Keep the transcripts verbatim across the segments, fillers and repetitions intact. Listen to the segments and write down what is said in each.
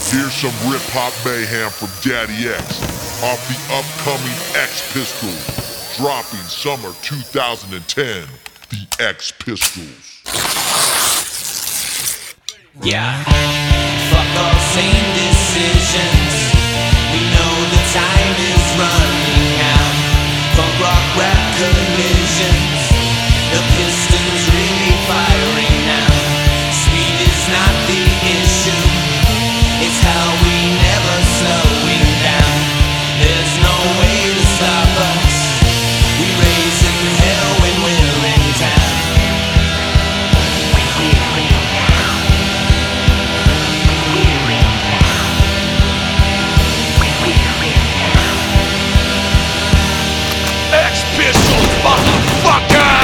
Here's some rip-hop mayhem from Daddy X off the upcoming X Pistols, dropping summer two thousand ten, the X Pistols. Yeah, fuck all sane decisions. We know the time is running out. Punk rock rap collisions. The pistons really firing now. Speed is not the issue. It's how we never slowing down. There's no way to stop us. We raising hell when we're in town. X Pistols, motherfucker!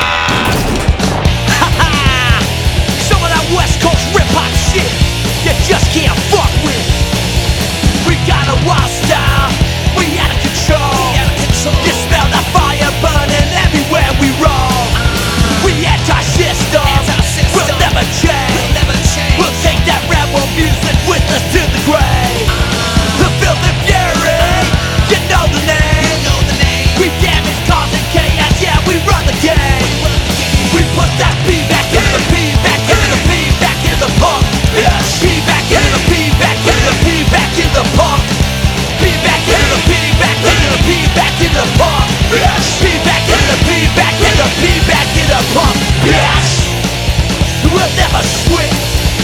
Some of that West Coast rip-hop shit you just can't fuck with. We got a wild style, we out of control. You smell that fire burning everywhere we roll. We anti-system, we'll never change. We'll take that rebel music with us to the grave. The filthy fury, you know the name. We damage, causing chaos, yeah, we run the game. We put that P back into the P, back into the P, back into the punk. P back into the P, back into the P, back into the punk. P back into the P, back into the P, back into the punk. P back into the P, back into the P, back into the punk. Yes, we'll never switch.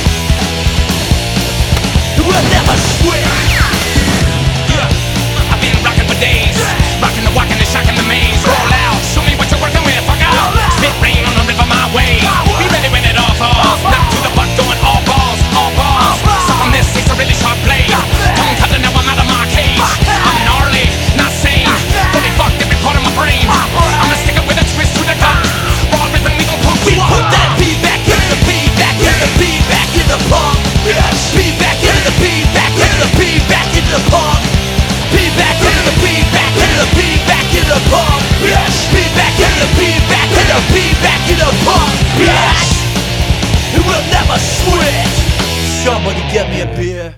We'll never switch. Yeah, I've been rocking for days. Rocking the walking and shocking the maze. Roll out, show me what you're working with. Fuck out. Spit rain on the river my way. Be ready when it all falls. Knock to the butt, going all balls, all balls. Suck on this, it's a really sharp blade. Tongue cutter, now I'm out of my cage. I'm gnarly, not sane. Fully fucked every part of my brain. I'ma stick it with a twist to the gut. Raw rhythm, we gon' pump We you put up. that P back into the P, back into the P, back into the punk. P back into the P, back into the P, back into the punk. P back into the P, back into the P, back into the punk. P back into the P, back into the P, back into the punk. Yes, we'll never switch. Somebody get me a beer.